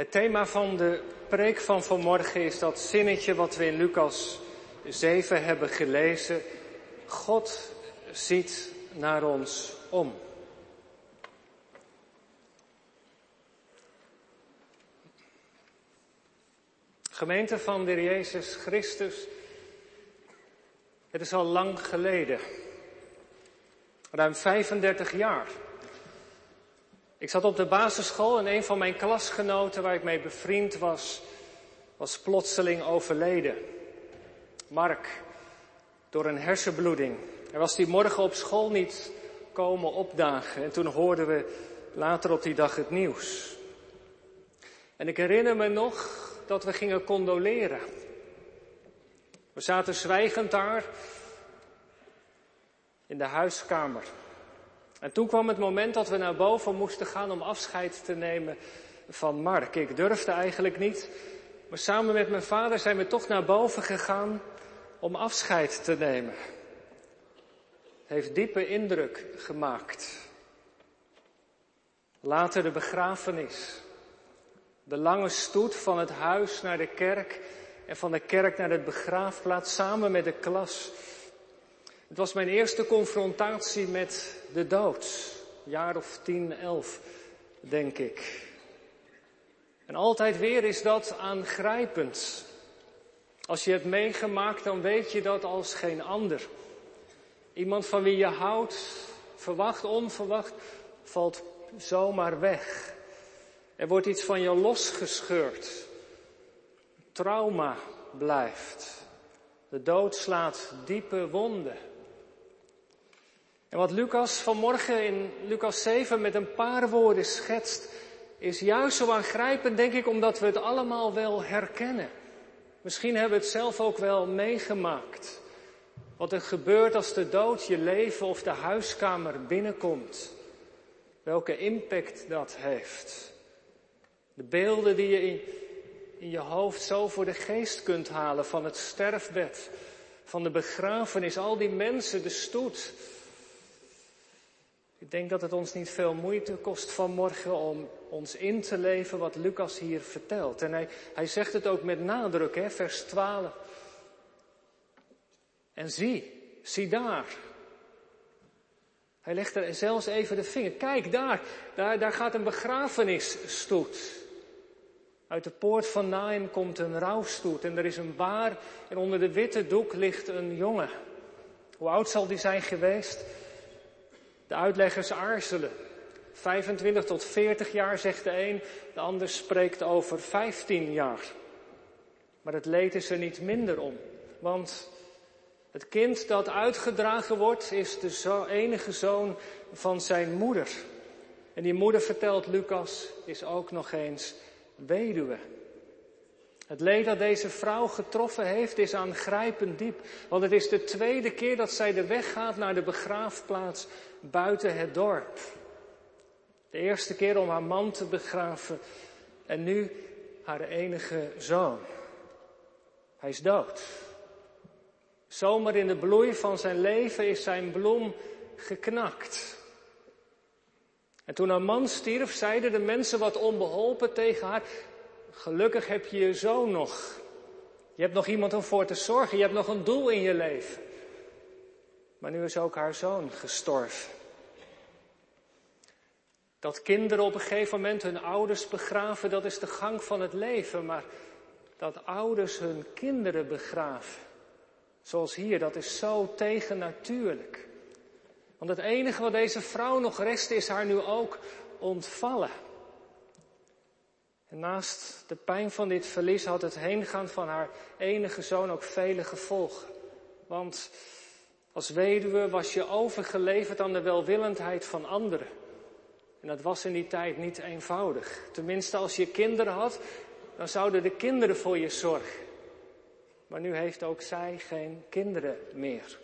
Het thema van de preek van vanmorgen is dat zinnetje wat we in Lucas 7 hebben gelezen. God ziet naar ons om. Gemeente van de Heer Jezus Christus, het is al lang geleden. Ruim 35 jaar. Ik zat op de basisschool en een van mijn klasgenoten waar ik mee bevriend was plotseling overleden. Mark, door een hersenbloeding. Hij was die morgen op school niet komen opdagen en toen hoorden we later op die dag het nieuws. En ik herinner me nog dat we gingen condoleren. We zaten zwijgend daar in de huiskamer. En toen kwam het moment dat we naar boven moesten gaan om afscheid te nemen van Mark. Ik durfde eigenlijk niet, maar samen met mijn vader zijn we toch naar boven gegaan om afscheid te nemen. Het heeft diepe indruk gemaakt. Later de begrafenis. De lange stoet van het huis naar de kerk en van de kerk naar de begraafplaats samen met de klas. Het was mijn eerste confrontatie met de dood. Jaar of 10, 11, denk ik. En altijd weer is dat aangrijpend. Als je het meegemaakt, dan weet je dat als geen ander. Iemand van wie je houdt, verwacht, onverwacht, valt zomaar weg. Er wordt iets van je losgescheurd. Trauma blijft. De dood slaat diepe wonden. En wat Lucas vanmorgen in Lucas 7 met een paar woorden schetst, is juist zo aangrijpend, denk ik, omdat we het allemaal wel herkennen. Misschien hebben we het zelf ook wel meegemaakt. Wat er gebeurt als de dood je leven of de huiskamer binnenkomt. Welke impact dat heeft. De beelden die je in je hoofd zo voor de geest kunt halen van het sterfbed, van de begrafenis, al die mensen, de stoet. Ik denk dat het ons niet veel moeite kost vanmorgen om ons in te leven wat Lucas hier vertelt. En hij zegt het ook met nadruk, vers 12. En zie daar. Hij legt er zelfs even de vinger. Kijk daar gaat een begrafenisstoet. Uit de poort van Naïn komt een rouwstoet en er is een baar en onder de witte doek ligt een jongen. Hoe oud zal die zijn geweest? De uitleggers aarzelen. 25 tot 40 jaar zegt de een, de ander spreekt over 15 jaar. Maar het leed is er niet minder om, want het kind dat uitgedragen wordt is de enige zoon van zijn moeder. En die moeder, vertelt Lucas, is ook nog eens weduwe. Het leed dat deze vrouw getroffen heeft is aangrijpend diep. Want het is de tweede keer dat zij de weg gaat naar de begraafplaats buiten het dorp. De eerste keer om haar man te begraven en nu haar enige zoon. Hij is dood. Zomaar in de bloei van zijn leven is zijn bloem geknakt. En toen haar man stierf, zeiden de mensen wat onbeholpen tegen haar: gelukkig heb je je zoon nog. Je hebt nog iemand om voor te zorgen. Je hebt nog een doel in je leven. Maar nu is ook haar zoon gestorven. Dat kinderen op een gegeven moment hun ouders begraven, dat is de gang van het leven. Maar dat ouders hun kinderen begraven, zoals hier, dat is zo tegennatuurlijk. Want het enige wat deze vrouw nog rest is haar nu ook ontvallen. En naast de pijn van dit verlies had het heengaan van haar enige zoon ook vele gevolgen. Want als weduwe was je overgeleverd aan de welwillendheid van anderen. En dat was in die tijd niet eenvoudig. Tenminste, als je kinderen had, dan zouden de kinderen voor je zorgen. Maar nu heeft ook zij geen kinderen meer.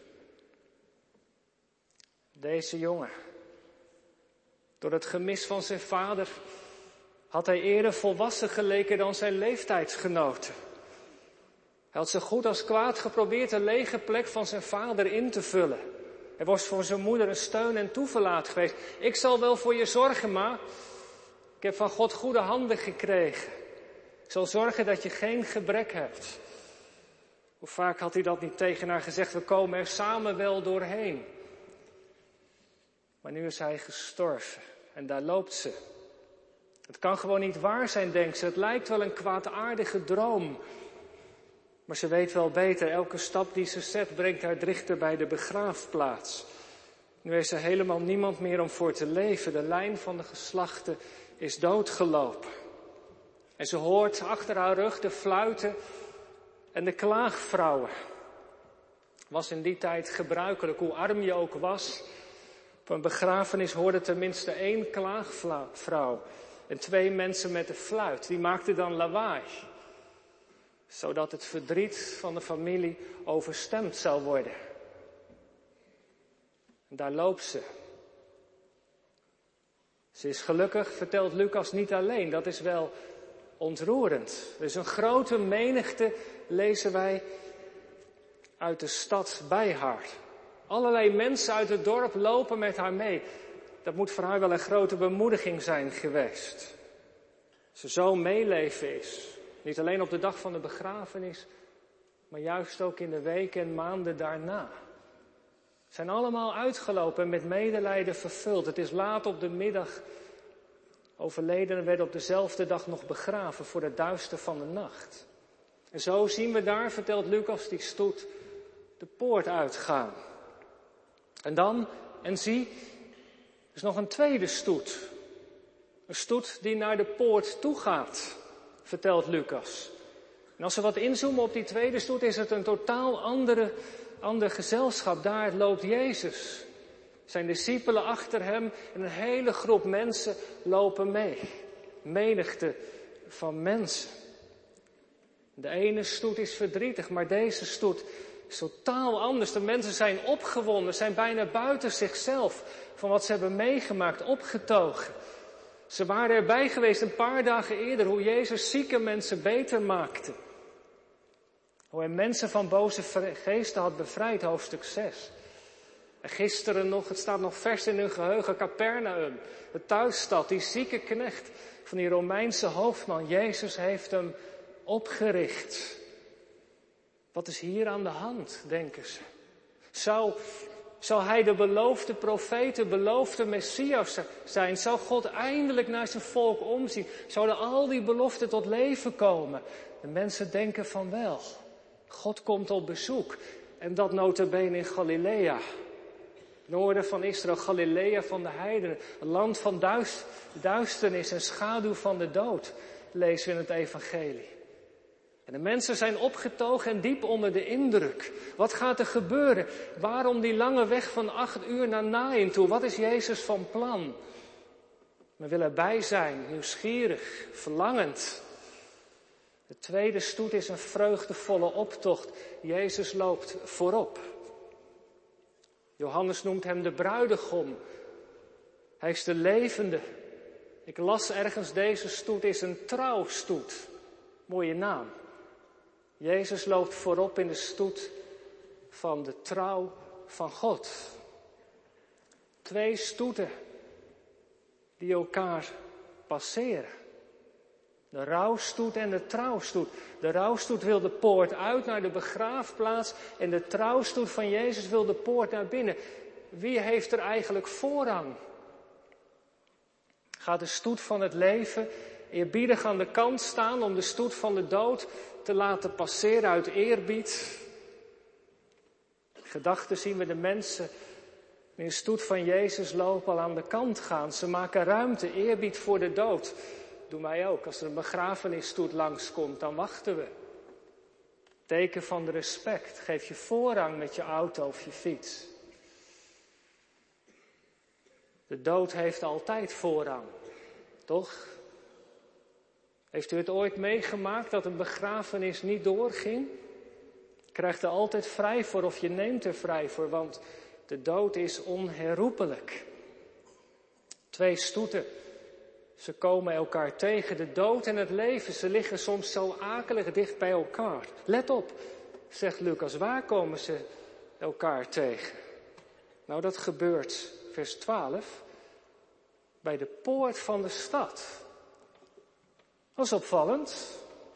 Deze jongen, door het gemis van zijn vader, had hij eerder volwassen geleken dan zijn leeftijdsgenoten. Hij had zo goed als kwaad geprobeerd de lege plek van zijn vader in te vullen. Hij was voor zijn moeder een steun en toeverlaat geweest. Ik zal wel voor je zorgen, ma. Ik heb van God goede handen gekregen. Ik zal zorgen dat je geen gebrek hebt. Hoe vaak had hij dat niet tegen haar gezegd, we komen er samen wel doorheen. Maar nu is hij gestorven en daar loopt ze. Het kan gewoon niet waar zijn, denkt ze. Het lijkt wel een kwaadaardige droom. Maar ze weet wel beter, elke stap die ze zet brengt haar dichter bij de begraafplaats. Nu heeft ze helemaal niemand meer om voor te leven. De lijn van de geslachten is doodgelopen. En ze hoort achter haar rug de fluiten en de klaagvrouwen. Was in die tijd gebruikelijk, hoe arm je ook was. Op een begrafenis hoorde tenminste 1 klaagvrouw en 2 mensen met de fluit. Die maakten dan lawaai, zodat het verdriet van de familie overstemd zou worden. En daar loopt ze. Ze is gelukkig, vertelt Lucas, niet alleen. Dat is wel ontroerend. Er is een grote menigte, lezen wij, uit de stad bij haar. Allerlei mensen uit het dorp lopen met haar mee. Dat moet voor haar wel een grote bemoediging zijn geweest. Ze zo meeleven is. Niet alleen op de dag van de begrafenis, maar juist ook in de weken en maanden daarna. Zijn allemaal uitgelopen en met medelijden vervuld. Het is laat op de middag. Overledenen werden op dezelfde dag nog begraven voor het duister van de nacht. En zo zien we daar, vertelt Lucas, die stoet de poort uitgaan. En dan, en zie, er is nog een tweede stoet. Een stoet die naar de poort toe gaat, vertelt Lucas. En als we wat inzoomen op die tweede stoet, is het een totaal ander gezelschap. Daar loopt Jezus. Zijn discipelen achter hem en een hele groep mensen lopen mee. Menigte van mensen. De ene stoet is verdrietig, maar deze stoet is totaal anders. De mensen zijn opgewonden, zijn bijna buiten zichzelf van wat ze hebben meegemaakt, opgetogen. Ze waren erbij geweest een paar dagen eerder, hoe Jezus zieke mensen beter maakte. Hoe hij mensen van boze geesten had bevrijd, hoofdstuk 6. En gisteren nog, het staat nog vers in hun geheugen, Capernaum, de thuisstad, die zieke knecht van die Romeinse hoofdman. Jezus heeft hem opgericht. Wat is hier aan de hand, denken ze? Zou hij de beloofde profeet, de beloofde Messias zijn? Zou God eindelijk naar zijn volk omzien? Zouden al die beloften tot leven komen? De mensen denken van wel. God komt op bezoek. En dat nota bene in Galilea. Noorden van Israël, Galilea van de heidenen. Een land van duisternis en schaduw van de dood. Lezen we in het evangelie. En de mensen zijn opgetogen en diep onder de indruk. Wat gaat er gebeuren? Waarom die lange weg van 8 uur naar Naïn toe? Wat is Jezus van plan? We willen erbij zijn, nieuwsgierig, verlangend. De tweede stoet is een vreugdevolle optocht. Jezus loopt voorop. Johannes noemt hem de bruidegom. Hij is de levende. Ik las ergens, deze stoet is een trouwstoet. Mooie naam. Jezus loopt voorop in de stoet van de trouw van God. 2 stoeten die elkaar passeren. De rouwstoet en de trouwstoet. De rouwstoet wil de poort uit naar de begraafplaats en de trouwstoet van Jezus wil de poort naar binnen. Wie heeft er eigenlijk voorrang? Gaat de stoet van het leven eerbiedig aan de kant staan om de stoet van de dood te laten passeren uit eerbied? Gedachten zien we de mensen die in de stoet van Jezus lopen al aan de kant gaan. Ze maken ruimte, eerbied voor de dood. Doen wij ook. Als er een begrafenisstoet langskomt, dan wachten we. Teken van de respect. Geef je voorrang met je auto of je fiets. De dood heeft altijd voorrang. Toch? Heeft u het ooit meegemaakt dat een begrafenis niet doorging? Je krijgt er altijd vrij voor of je neemt er vrij voor, want de dood is onherroepelijk. 2 stoeten. Ze komen elkaar tegen. De dood en het leven, ze liggen soms zo akelig dicht bij elkaar. Let op, zegt Lucas, waar komen ze elkaar tegen? Nou, dat gebeurt, vers 12, bij de poort van de stad. Dat is opvallend.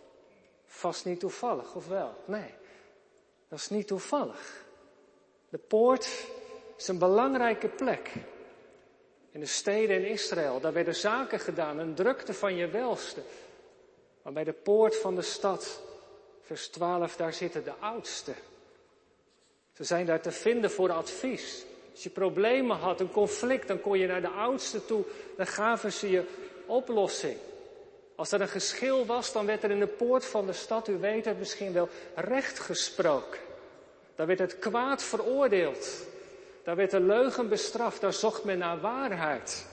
vast niet toevallig, of wel? Nee, dat is niet toevallig. De poort is een belangrijke plek. In de steden in Israël, daar werden zaken gedaan, een drukte van je welste. Maar bij de poort van de stad, vers 12, daar zitten de oudsten. Ze zijn daar te vinden voor advies. Als je problemen had, een conflict, dan kon je naar de oudsten toe, dan gaven ze je oplossing. Als er een geschil was, dan werd er in de poort van de stad, u weet het misschien wel, recht gesproken. Daar werd het kwaad veroordeeld. Daar werd de leugen bestraft, daar zocht men naar waarheid.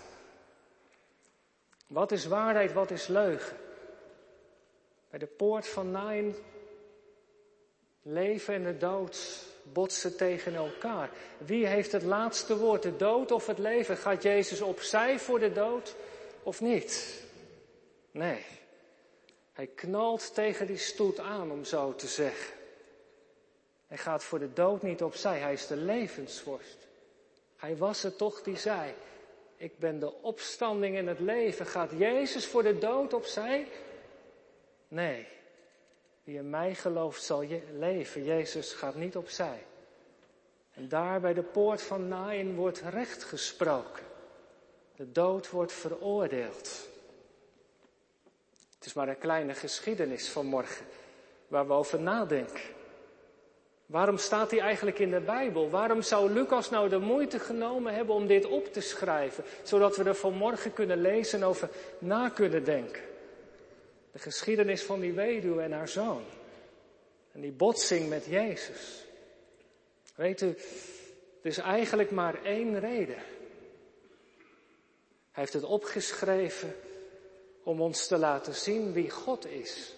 Wat is waarheid, wat is leugen? Bij de poort van Nain, leven en de dood botsen tegen elkaar. Wie heeft het laatste woord, de dood of het leven? Gaat Jezus opzij voor de dood of niet? Nee, hij knalt tegen die stoet aan, om zo te zeggen. Hij gaat voor de dood niet opzij, hij is de levensvorst. Hij was het toch die zei, ik ben de opstanding en het leven. Gaat Jezus voor de dood opzij? Nee, wie in mij gelooft zal leven. Jezus gaat niet opzij. En daar bij de poort van Nain wordt recht gesproken. De dood wordt veroordeeld. Het is maar een kleine geschiedenis van morgen waar we over nadenken. Waarom staat die eigenlijk in de Bijbel? Waarom zou Lucas nou de moeite genomen hebben om dit op te schrijven, zodat we er vanmorgen kunnen lezen en over na kunnen denken? De geschiedenis van die weduwe en haar zoon. En die botsing met Jezus. Weet u, er is eigenlijk maar één reden. Hij heeft het opgeschreven om ons te laten zien wie God is.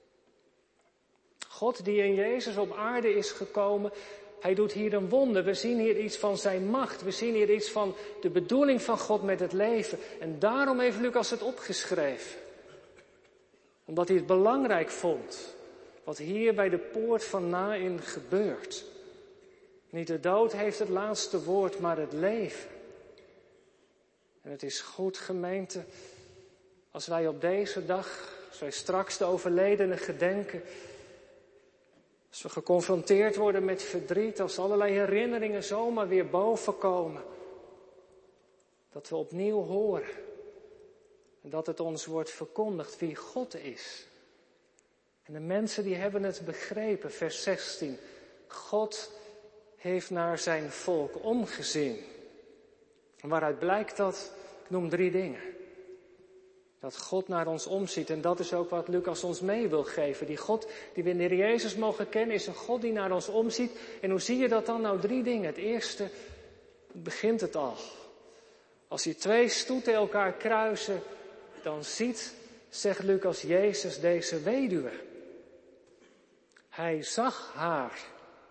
God die in Jezus op aarde is gekomen, hij doet hier een wonder. We zien hier iets van zijn macht. We zien hier iets van de bedoeling van God met het leven. En daarom heeft Lucas het opgeschreven. Omdat hij het belangrijk vond. Wat hier bij de poort van Nain gebeurt. Niet de dood heeft het laatste woord, maar het leven. En het is goed, gemeente, als wij op deze dag, als wij straks de overledenen gedenken, als we geconfronteerd worden met verdriet, als allerlei herinneringen zomaar weer bovenkomen, dat we opnieuw horen en dat het ons wordt verkondigd wie God is. En de mensen die hebben het begrepen, vers 16. God heeft naar zijn volk omgezien. En waaruit blijkt dat? Ik noem 3 dingen. Dat God naar ons omziet. En dat is ook wat Lucas ons mee wil geven. Die God die we in de Heer Jezus mogen kennen is een God die naar ons omziet. En hoe zie je dat dan? Nou 3 dingen. Het eerste, begint het al. Als die 2 stoeten elkaar kruisen, dan ziet, zegt Lucas, Jezus deze weduwe. Hij zag haar.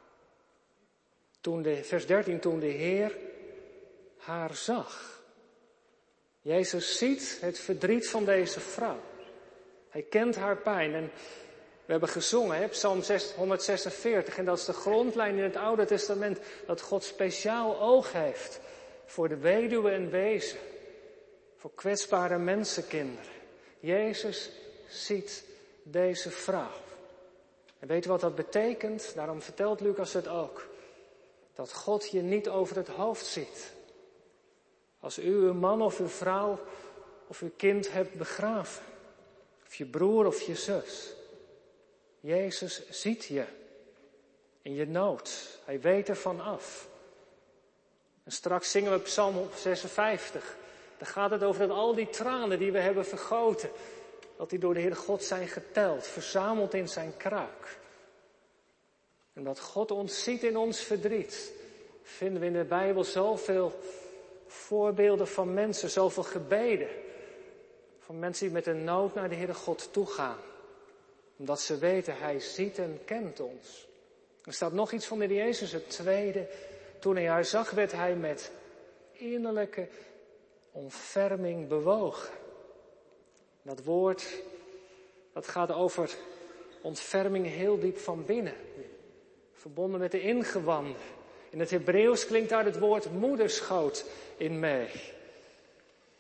Vers 13, toen de Heer haar zag. Jezus ziet het verdriet van deze vrouw. Hij kent haar pijn. En we hebben gezongen, Psalm 146. En dat is de grondlijn in het Oude Testament. Dat God speciaal oog heeft voor de weduwe en wezen. Voor kwetsbare mensenkinderen. Jezus ziet deze vrouw. En weet u wat dat betekent? Daarom vertelt Lucas het ook. Dat God je niet over het hoofd ziet. Als u uw man of uw vrouw of uw kind hebt begraven. Of je broer of je zus. Jezus ziet je. In je nood. Hij weet ervan af. En straks zingen we Psalm 56. Dan gaat het over dat al die tranen die we hebben vergoten. Dat die door de Heer God zijn geteld. Verzameld in zijn kruik. En dat God ons ziet in ons verdriet. Vinden we in de Bijbel zoveel voorbeelden van mensen, zoveel gebeden. Van mensen die met een nood naar de Heere God toe gaan. Omdat ze weten, hij ziet en kent ons. Er staat nog iets van de Heer Jezus, het tweede. Toen hij haar zag, werd hij met innerlijke ontferming bewogen. Dat woord, dat gaat over ontferming heel diep van binnen. Verbonden met de ingewanden. In het Hebreeuws klinkt daar het woord moederschoot in mee.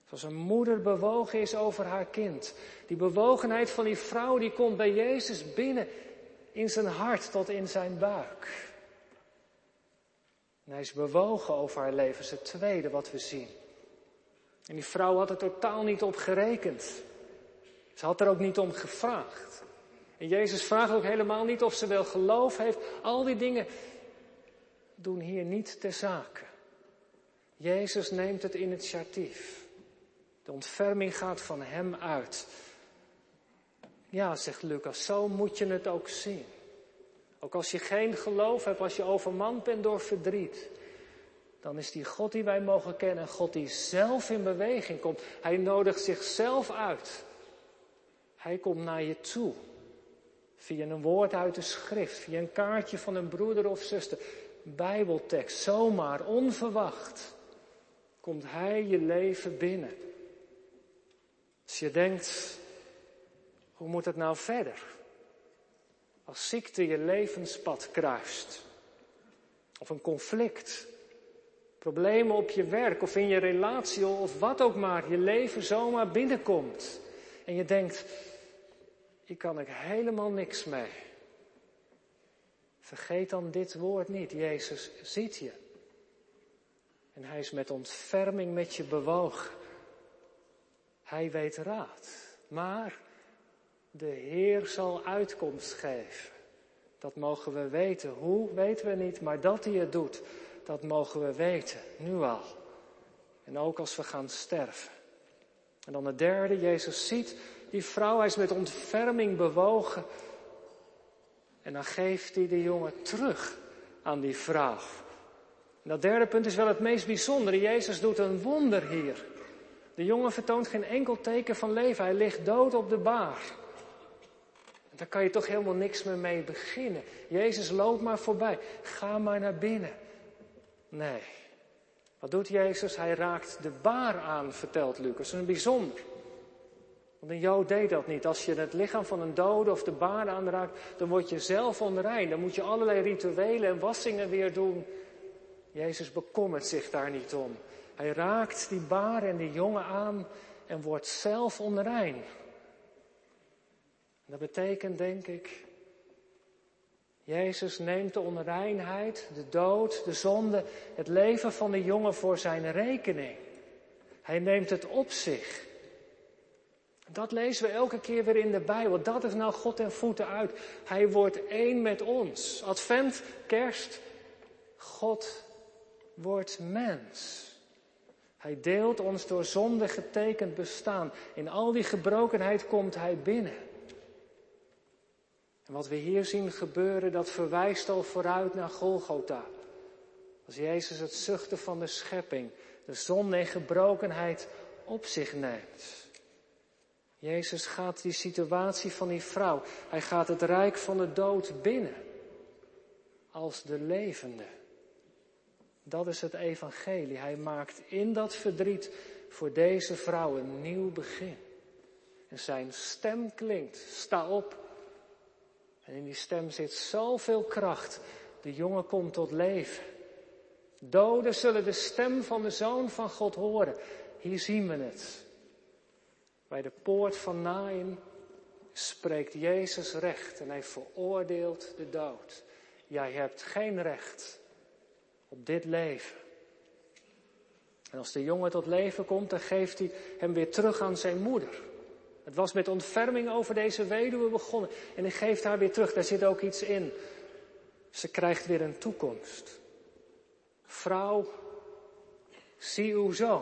Zoals een moeder bewogen is over haar kind. Die bewogenheid van die vrouw die komt bij Jezus binnen in zijn hart tot in zijn buik. En hij is bewogen over haar leven. Dat is het tweede wat we zien. En die vrouw had er totaal niet op gerekend. Ze had er ook niet om gevraagd. En Jezus vraagt ook helemaal niet of ze wel geloof heeft. Al die dingen doen hier niet ter zake. Jezus neemt het initiatief. De ontferming gaat van hem uit. Ja, zegt Lucas, zo moet je het ook zien. Ook als je geen geloof hebt, als je overmand bent door verdriet, dan is die God die wij mogen kennen, een God die zelf in beweging komt. Hij nodigt zichzelf uit. Hij komt naar je toe. Via een woord uit de schrift, via een kaartje van een broeder of zuster, Bijbeltekst, zomaar, onverwacht, komt hij je leven binnen. Als je denkt, hoe moet het nou verder? Als ziekte je levenspad kruist. Of een conflict. Problemen op je werk of in je relatie of wat ook maar. Je leven zomaar binnenkomt. En je denkt, hier kan ik helemaal niks mee. Vergeet dan dit woord niet. Jezus ziet je. En hij is met ontferming met je bewogen. Hij weet raad. Maar de Heer zal uitkomst geven. Dat mogen we weten. Hoe, weten we niet. Maar dat hij het doet, dat mogen we weten. Nu al. En ook als we gaan sterven. En dan het derde. Jezus ziet die vrouw. Hij is met ontferming bewogen. En dan geeft hij de jongen terug aan die vrouw. En dat derde punt is wel het meest bijzondere. Jezus doet een wonder hier. De jongen vertoont geen enkel teken van leven. Hij ligt dood op de baar. Daar kan je toch helemaal niks meer mee beginnen. Jezus loopt maar voorbij. Ga maar naar binnen. Nee. Wat doet Jezus? Hij raakt de baar aan, vertelt Lucas. Dat is een bijzonder. Want een Jood deed dat niet. Als je het lichaam van een dode of de baar aanraakt, dan word je zelf onrein. Dan moet je allerlei rituelen en wassingen weer doen. Jezus bekommert zich daar niet om. Hij raakt die baar en die jongen aan en wordt zelf onrein. Dat betekent, denk ik, Jezus neemt de onreinheid, de dood, de zonde, het leven van de jongen voor zijn rekening. Hij neemt het op zich. Dat lezen we elke keer weer in de Bijbel. Dat is nou God ten voeten uit. Hij wordt één met ons. Advent, kerst, God wordt mens. Hij deelt ons door zonde getekend bestaan. In al die gebrokenheid komt hij binnen. En wat we hier zien gebeuren, dat verwijst al vooruit naar Golgotha. Als Jezus het zuchten van de schepping, de zonde en gebrokenheid op zich neemt. Jezus gaat die situatie van die vrouw, hij gaat het rijk van de dood binnen. Als de levende. Dat is het evangelie. Hij maakt in dat verdriet voor deze vrouw een nieuw begin. En zijn stem klinkt, sta op. En in die stem zit zoveel kracht. De jongen komt tot leven. Doden zullen de stem van de Zoon van God horen. Hier zien we het. Bij de poort van Naïn spreekt Jezus recht en hij veroordeelt de dood. Jij hebt geen recht op dit leven. En als de jongen tot leven komt, dan geeft hij hem weer terug aan zijn moeder. Het was met ontferming over deze weduwe begonnen. En hij geeft haar weer terug, daar zit ook iets in. Ze krijgt weer een toekomst. Vrouw, zie uw zoon.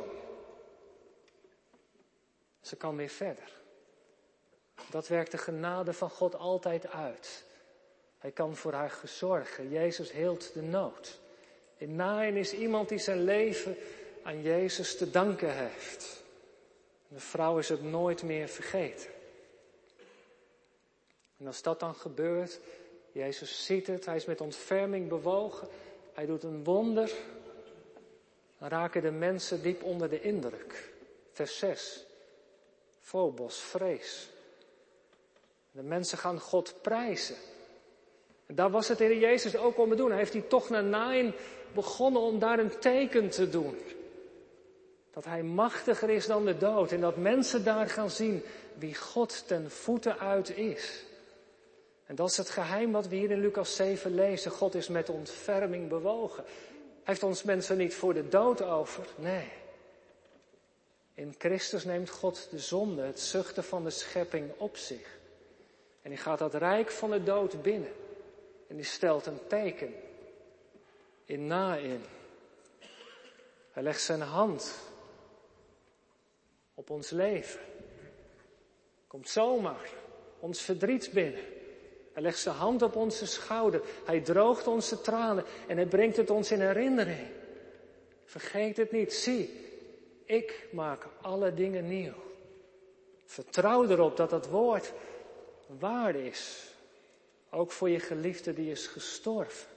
Ze kan weer verder. Dat werkt de genade van God altijd uit. Hij kan voor haar zorgen. Jezus heelt de nood. In Naïn is iemand die zijn leven aan Jezus te danken heeft. De vrouw is het nooit meer vergeten. En als dat dan gebeurt, Jezus ziet het, hij is met ontferming bewogen, hij doet een wonder, dan raken de mensen diep onder de indruk. Vers 6. Phobos, vrees. De mensen gaan God prijzen. En daar was het Heer Jezus ook om te doen. Hij heeft die tocht naar Naïn begonnen om daar een teken te doen. Dat hij machtiger is dan de dood. En dat mensen daar gaan zien wie God ten voeten uit is. En dat is het geheim wat we hier in Lucas 7 lezen. God is met ontferming bewogen. Hij heeft ons mensen niet voor de dood over. Nee. In Christus neemt God de zonde, het zuchten van de schepping op zich. En die gaat dat rijk van de dood binnen. En die stelt een teken in. Hij legt zijn hand op ons leven. Komt zomaar ons verdriet binnen. Hij legt zijn hand op onze schouder. Hij droogt onze tranen en hij brengt het ons in herinnering. Vergeet het niet. Zie, ik maak alle dingen nieuw. Vertrouw erop dat dat woord waar is. Ook voor je geliefde die is gestorven.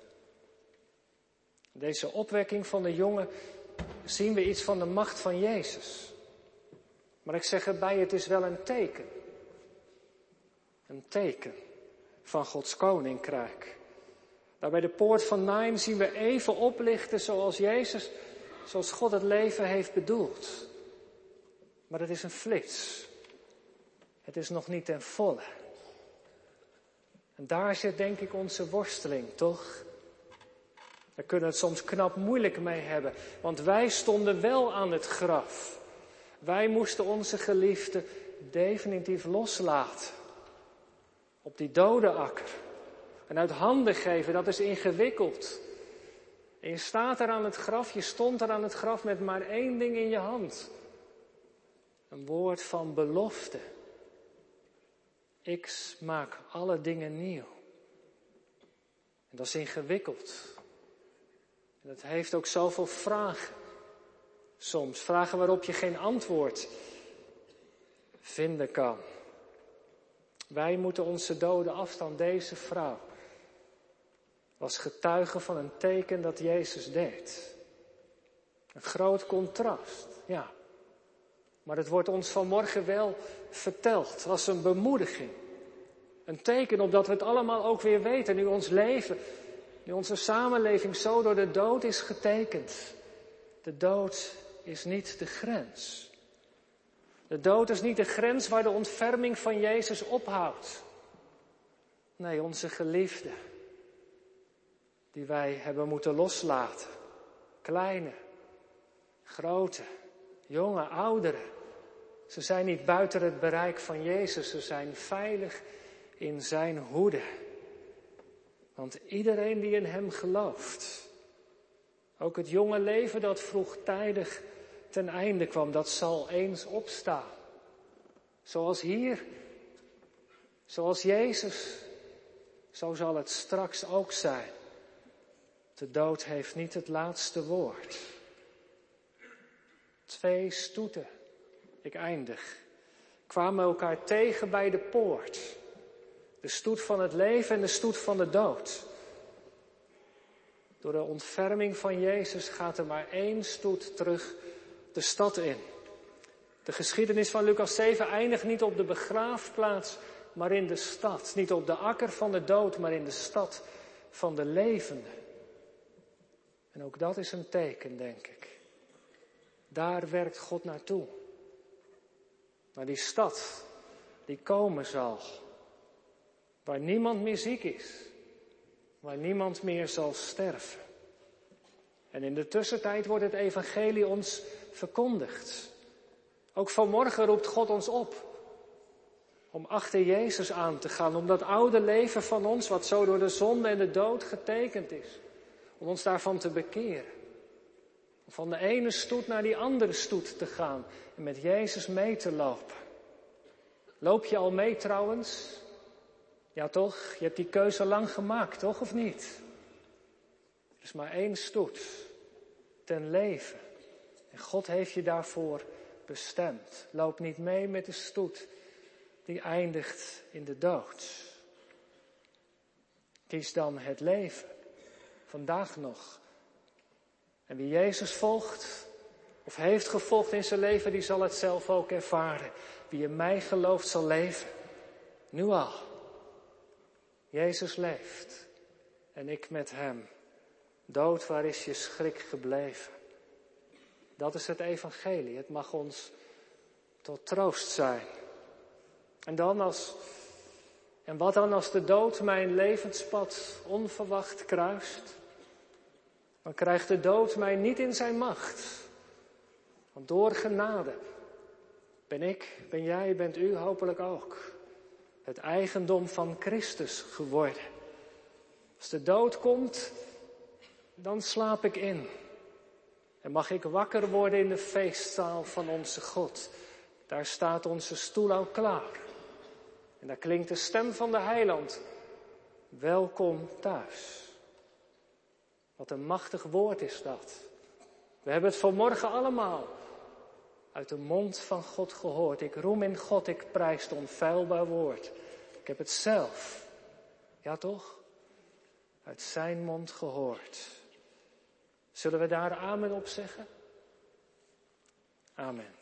Deze opwekking van de jongen zien we iets van de macht van Jezus. Maar ik zeg erbij, het is wel een teken. Een teken van Gods koninkrijk. Daar bij de poort van Naïn zien we even oplichten zoals Jezus, zoals God het leven heeft bedoeld. Maar het is een flits. Het is nog niet ten volle. En daar zit denk ik onze worsteling, toch? Daar kunnen we het soms knap moeilijk mee hebben. Want wij stonden wel aan het graf. Wij moesten onze geliefde definitief loslaten. Op die dode akker. En uit handen geven, dat is ingewikkeld. En je staat er aan het graf, je stond er aan het graf met maar één ding in je hand. Een woord van belofte. Ik maak alle dingen nieuw. En dat is ingewikkeld. En dat heeft ook zoveel vragen. Soms vragen waarop je geen antwoord vinden kan. Wij moeten onze doden afstaan. Deze vrouw was getuige van een teken dat Jezus deed. Een groot contrast, ja. Maar het wordt ons vanmorgen wel verteld als een bemoediging. Een teken op dat we het allemaal ook weer weten. Nu ons leven, nu onze samenleving zo door de dood is getekend. De dood is niet de grens. De dood is niet de grens waar de ontferming van Jezus ophoudt. Nee, onze geliefde, die wij hebben moeten loslaten. Kleine, grote, jonge, ouderen. Ze zijn niet buiten het bereik van Jezus. Ze zijn veilig in zijn hoede. Want iedereen die in hem gelooft, ook het jonge leven dat vroegtijdig ten einde kwam, dat zal eens opstaan. Zoals hier, zoals Jezus, zo zal het straks ook zijn. De dood heeft niet het laatste woord. 2 stoeten, ik eindig, kwamen elkaar tegen bij de poort. De stoet van het leven en de stoet van de dood. Door de ontferming van Jezus gaat er maar 1 stoet terug de stad in. De geschiedenis van Lucas 7 eindigt niet op de begraafplaats, maar in de stad. Niet op de akker van de dood, maar in de stad van de levenden. En ook dat is een teken, denk ik. Daar werkt God naartoe. Naar die stad die komen zal. Waar niemand meer ziek is. Waar niemand meer zal sterven. En in de tussentijd wordt het evangelie ons verkondigd. Ook vanmorgen roept God ons op. Om achter Jezus aan te gaan. Om dat oude leven van ons, wat zo door de zonde en de dood getekend is. Om ons daarvan te bekeren. Om van de ene stoet naar die andere stoet te gaan. En met Jezus mee te lopen. Loop je al mee trouwens? Ja toch? Je hebt die keuze lang gemaakt, toch of niet? Er is maar 1 stoet. Ten leven. En God heeft je daarvoor bestemd. Loop niet mee met de stoet die eindigt in de dood. Kies dan het leven. Vandaag nog. En wie Jezus volgt, of heeft gevolgd in zijn leven, die zal het zelf ook ervaren. Wie in mij gelooft zal leven. Nu al. Jezus leeft. En ik met hem. Dood, waar is je schrik gebleven? Dat is het evangelie. Het mag ons tot troost zijn. En wat dan als de dood mijn levenspad onverwacht kruist? Dan krijgt de dood mij niet in zijn macht. Want door genade ben ik, ben jij, bent u hopelijk ook het eigendom van Christus geworden. Als de dood komt, dan slaap ik in. En mag ik wakker worden in de feestzaal van onze God. Daar staat onze stoel al klaar. En daar klinkt de stem van de Heiland. Welkom thuis. Wat een machtig woord is dat. We hebben het vanmorgen allemaal uit de mond van God gehoord. Ik roem in God, ik prijs het onfeilbaar woord. Ik heb het zelf, ja toch, uit zijn mond gehoord. Zullen we daar amen op zeggen? Amen.